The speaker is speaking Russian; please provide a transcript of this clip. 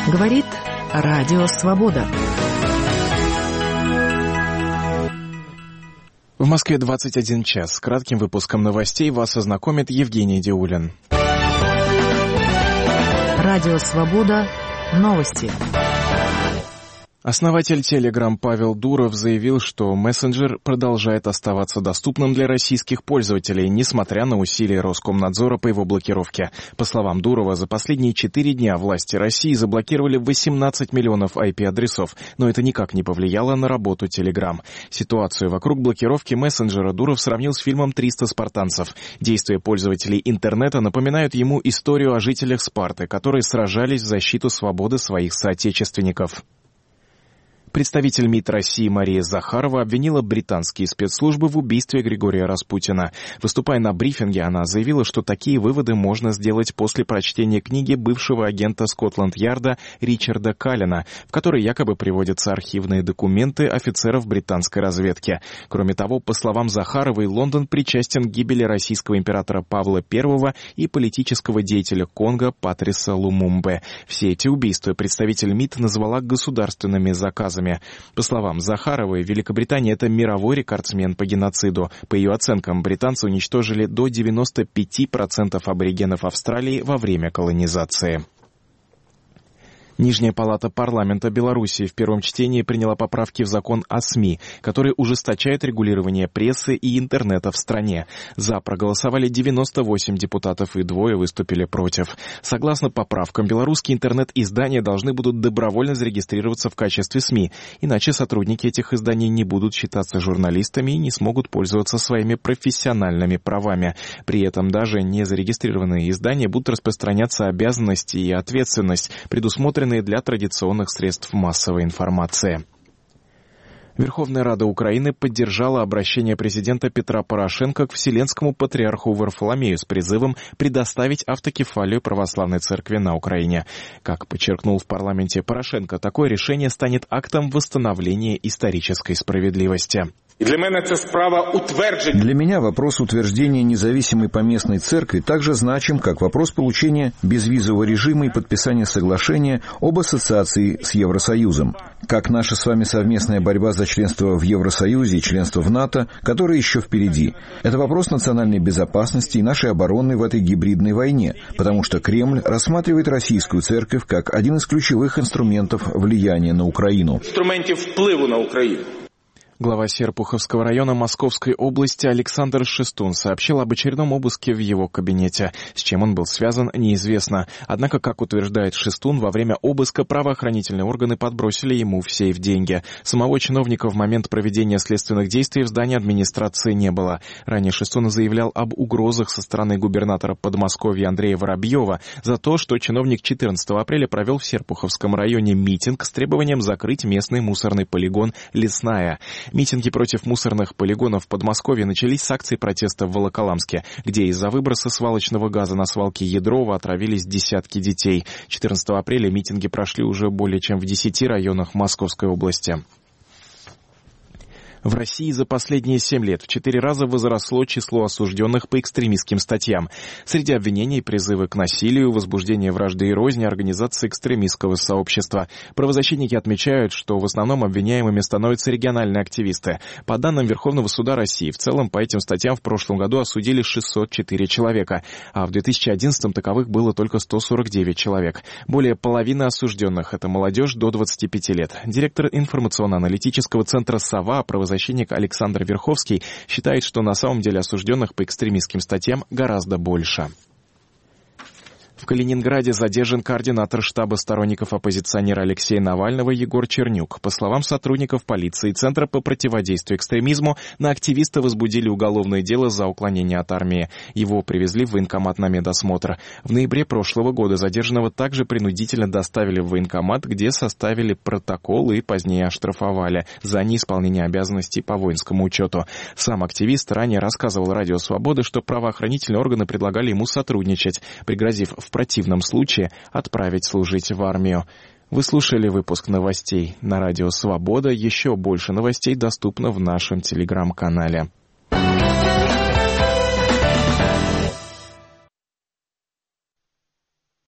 Говорит Радио Свобода. В Москве 21 час. С кратким выпуском новостей вас ознакомит Евгений Диулин. Радио Свобода. Новости. Основатель Telegram Павел Дуров заявил, что мессенджер продолжает оставаться доступным для российских пользователей, несмотря на усилия Роскомнадзора по его блокировке. По словам Дурова, за последние 4 дня власти России заблокировали 18 миллионов IP-адресов, но это никак не повлияло на работу Telegram. Ситуацию вокруг блокировки мессенджера Дуров сравнил с фильмом «300 спартанцев». Действия пользователей интернета напоминают ему историю о жителях Спарты, которые сражались в защиту свободы своих соотечественников. Представитель МИД России Мария Захарова обвинила британские спецслужбы в убийстве Григория Распутина. Выступая на брифинге, она заявила, что такие выводы можно сделать после прочтения книги бывшего агента Скотланд-Ярда Ричарда Каллена, в которой якобы приводятся архивные документы офицеров британской разведки. Кроме того, по словам Захаровой, Лондон причастен к гибели российского императора Павла I и политического деятеля Конго Патриса Лумумбе. Все эти убийства представитель МИД назвала государственными заказами. По словам Захаровой, Великобритания — это мировой рекордсмен по геноциду. По ее оценкам, британцы уничтожили до 95% аборигенов Австралии во время колонизации. Нижняя палата парламента Беларуси в первом чтении приняла поправки в закон о СМИ, который ужесточает регулирование прессы и интернета в стране. За проголосовали 98 депутатов и 2 выступили против. Согласно поправкам, белорусские интернет-издания должны будут добровольно зарегистрироваться в качестве СМИ, иначе сотрудники этих изданий не будут считаться журналистами и не смогут пользоваться своими профессиональными правами. При этом даже незарегистрированные издания будут распространяться обязанности и ответственность, предусмотренные для традиционных средств массовой информации. Верховная Рада Украины поддержала обращение президента Петра Порошенко к Вселенскому патриарху Варфоломею с призывом предоставить автокефалию православной церкви на Украине. Как подчеркнул в парламенте Порошенко, такое решение станет актом восстановления исторической справедливости. Для меня вопрос утверждения независимой поместной церкви также значим, как вопрос получения безвизового режима и подписания соглашения об ассоциации с Евросоюзом. Как наша с вами совместная борьба за членство в Евросоюзе и членство в НАТО, которое еще впереди. Это вопрос национальной безопасности и нашей обороны в этой гибридной войне, потому что Кремль рассматривает российскую церковь как один из ключевых инструментов влияния на Украину. Инструментов впливу на Украину. Глава Серпуховского района Московской области Александр Шестун сообщил об очередном обыске в его кабинете. С чем он был связан, неизвестно. Однако, как утверждает Шестун, во время обыска правоохранительные органы подбросили ему в сейф деньги. Самого чиновника в момент проведения следственных действий в здании администрации не было. Ранее Шестун заявлял об угрозах со стороны губернатора Подмосковья Андрея Воробьева за то, что чиновник 14 апреля провел в Серпуховском районе митинг с требованием закрыть местный мусорный полигон «Лесная». Митинги против мусорных полигонов в Подмосковье начались с акции протеста в Волоколамске, где из-за выброса свалочного газа на свалке Ядрова отравились десятки детей. 14 апреля митинги прошли уже более чем в 10 районах Московской области. В России за последние 7 лет в 4 раза возросло число осужденных по экстремистским статьям. Среди обвинений призывы к насилию, возбуждение вражды и розни, организации экстремистского сообщества. Правозащитники отмечают, что в основном обвиняемыми становятся региональные активисты. По данным Верховного суда России, в целом по этим статьям в прошлом году осудили 604 человека, а в 2011 таковых было только 149 человек. Более половины осужденных — это молодежь до 25 лет. Директор информационно-аналитического центра «Сова», правозащитник Александр Верховский, считает, что на самом деле осужденных по экстремистским статьям гораздо больше. В Калининграде задержан координатор штаба сторонников оппозиционера Алексея Навального Егор Чернюк. По словам сотрудников полиции и Центра по противодействию экстремизму, на активиста возбудили уголовное дело за уклонение от армии. Его привезли в военкомат на медосмотр. В ноябре прошлого года задержанного также принудительно доставили в военкомат, где составили протокол и позднее оштрафовали за неисполнение обязанностей по воинскому учету. Сам активист ранее рассказывал Радио Свобода, что правоохранительные органы предлагали ему сотрудничать, пригрозив в противном случае отправить служить в армию. Вы слушали выпуск новостей на Радио Свобода. Еще больше новостей доступно в нашем телеграм-канале.